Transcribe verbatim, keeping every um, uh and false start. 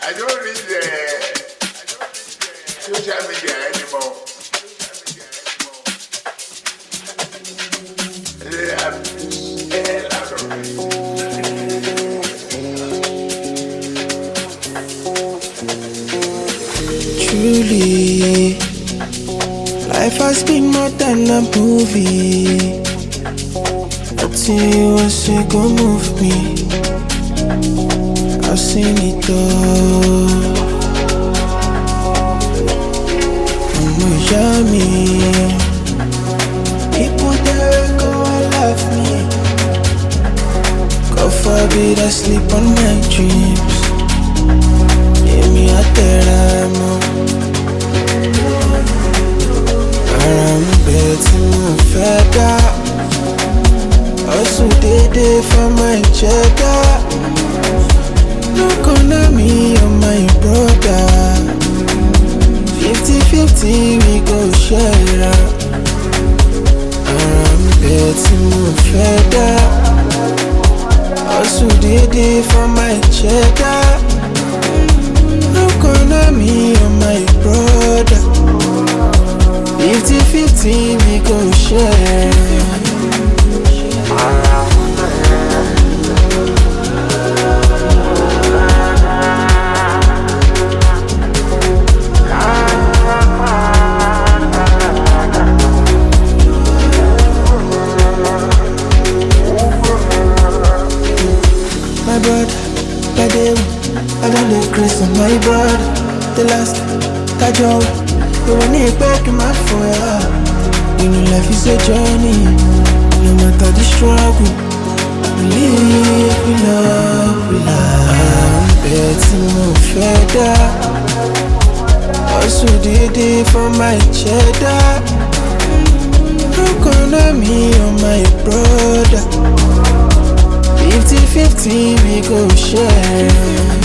I don't read the social media anymore. They have a lot of it. Truly, life has been more than a movie. Nothing you want to go move me. I've seen it all. Ọmọ ìyá mi, people there go and love me. God forbid I sleep on my dreams. Èmi àtẹ̀ra mọ́. Ara ń bẹ tí mo fẹ́ dá. Hustle dédé for my cheddar. No corner me or my brother. Fifty fifty we go share am. Ara ń bẹ tí mo fẹ́ dá. Hustle dédé for my cheddar. No corner me or my brother. Fifty fifty we go share. My brother, that day I don't look grace on my brother. The last that job, the one he back in my fire. You know life is a journey, no matter the struggle. We live, we love, we love. Betting no feather. Also did it for my cheddar. No corner me or my brother. Fifty fifty we go share.